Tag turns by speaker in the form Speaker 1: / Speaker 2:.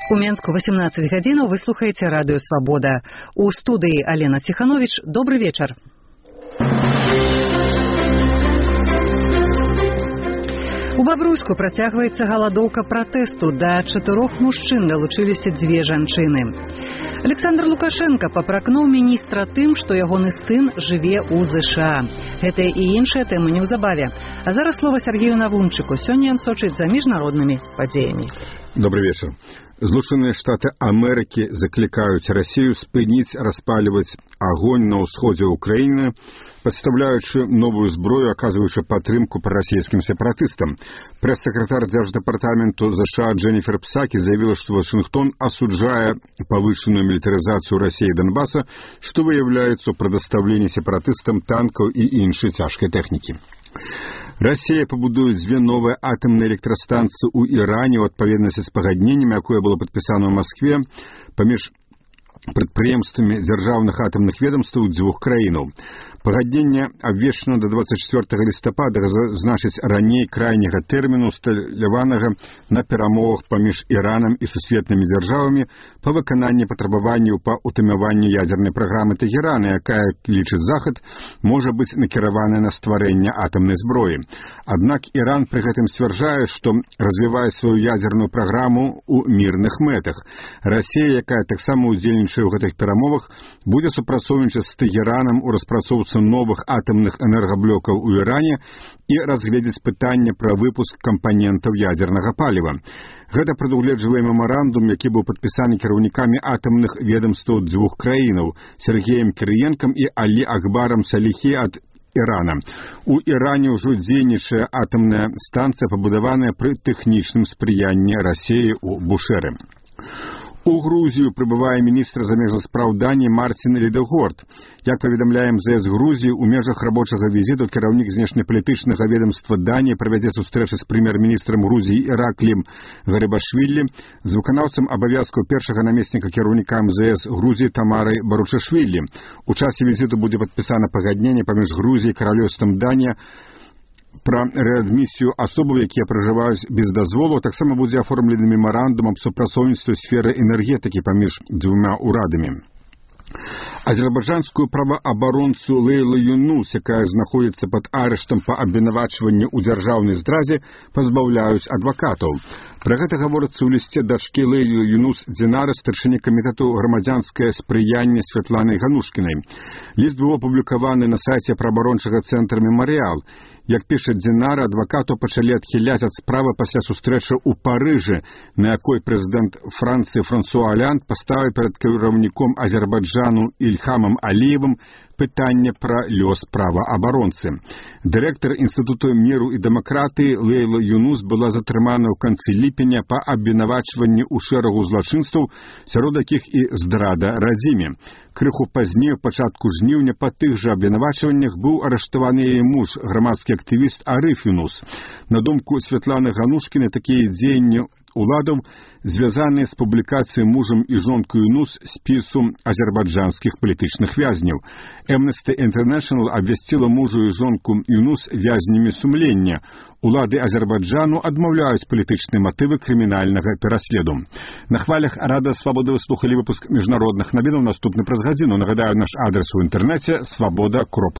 Speaker 1: У Менску 18 гадзінаў вы слухаеце радыё «Свабода». У студыі Алена Ціхановіч. Добры вечар. У Бабруйску працягваецца галадоўка пратэсту. Да 4 мужчын далучыліся 2 жанчыны. Александр Лукашенко папракнуў міністра тым, што ягоны сын жыве ў ЗША. Гэтыя і іншыя тэмы неўзабаве. А зараз слова Сергею Навунчыку. Сёння ён сочыць за міжнароднымі падзеямі.
Speaker 2: Добрый вечер. Злучаныя Штаты Амерыкі заклікаюць Расію спыніць распальваць агонь на ўсходзе Украіны, падстаўляючы новую зброю, аказваючы падтрымку прарасійскім сепаратыстам. Прэс-сакратар Дзярждэпартаменту ЗША Дженніфер Псакі заявіла, што Вашынгтон асуджае павышаную мілітарызацыю Расіі Донбаса, што выяўляецца ў прадастаўленні сепаратыстам танкаў і іншай цяжкай тэхнікі. Расія пабудуе 2 новыя атамныя электрастанцыі ў Іране ў адпаведнасці з пагадненнем, якое было падпісана ў Маскве паміж прадпрыемствамі дзяржаўных атамных ведомстваў 2 краінаў. Пагадненне абвешчана да 24 лістапада, значыць раней крайняга тэрміну, усталяванага на перамовах паміж Іранам і сусветнымі дзяржавамі па выкананні патрабаванняў па ўтымяванні ядзернай праграмы Тэгерана, якая, лічыць Захад, можа быць накіраваная на стварэнне атамнай зброі. Аднак Іран пры гэтым сцвярджае, што развівае сваю ядзерную праграму ў мірных мэтах. Расія, якая таксама ўдзельнічае ў гэтых перамовах, будзе супрацоўнічаць з Тэгеранам у распрацоўцы новых атамных энергаблокаў у Іране і разгледзець пытанне пра выпуск кампанентаў ядзернага паліва. Гэта прадугледжвае мемарандум, які быў падпісаны кіраўнікамі атамных ведамстваў 2 краінаў Сергеем Кірыенкам і Алі Акбарам Саліхі ад Ірана. У Іране ўжо дзейнічае атамная станцыя, пабудаваная пры тэхнічным спрыянні Расіі ў Бушэры. У Грузію прыбывае міністр замежных спраў Даніі Мартін Лідэгорд. Як паведамляе МЗС Грузіі, у межах рабочага візіту кіраўнік знешнепалітычнага ведамства Даніі правядзе сустрэчу з прэм'ер-міністрам Грузіі Іракліем Гарыбашвілі, з выканаўцам абавязкаў першага намесніка кіраўніка МЗС Грузіі Тамарай Барушашвілі. У часе візіту будзе падпісана пагадненне паміж Грузіяй і каралеўствам Данія пра рэадмісію асобаў, якія пражываюць без дазволу. Таксама будзе аформлены мемарандум аб супрацоўніцтве ў сферы энергетыкі паміж 2 ўрадамі. Азербайджанскую праваабаронцу Лейлу Юнус, якая знаходзіцца пад арыштам па абвінавачванні ў дзяржаўнай здразе, пазбаўляюць адвакатаў. Пра гэта гаворыцца ў лісце дачкі Лейлу Юнус Дзінары, старшыні камітэту грамадзянскае спрыянне Святланы Ганушкінай. Ліст быў апублікаваны на сайце праваабарончага цэнтра «Мемарыял». Як піша Дзінара, адвакату пачалі адхіляць ад справы пасля сустрэчы ў Парыжы, на якой прэзідэнт Францыі Франсуа Олянд паставіў перад кіраўніком Азербайджану Ільхамам Аліевым пытанне пра лёс праваабаронцы. Дырэктар Інстытуту міру і дэмакратыі Лейла Юнус была затрымана ў канцы ліпеня па абвінавачванні ў шэрагу злачынстваў, сярод якіх і здрада радзіме. Крыху пазней, у пачатку жніўня, па тых жа абвінавачваннях быў арыштаваны яе муж, грамадскі актывіст Арыф Юнус. На думку Святланы Ганушкінай, такія дзеянні уладаў звязаныя з публікацыяй мужам і жонкой Юнус спісу азербайджанскіх палітычных вязняў. Amnesty International абвясціла мужу і жонку Юнус вязнямі сумлення. Улады Азербайджану адмаўляюць палітычныя матывы крымінальнага пераследу. На хвалях Радыё Свабода вы слухалі выпуск міжнародных навінаў. Наступны праз гадзіну. Нагадаю, наш адрес у інтэрнэце свабода.ру.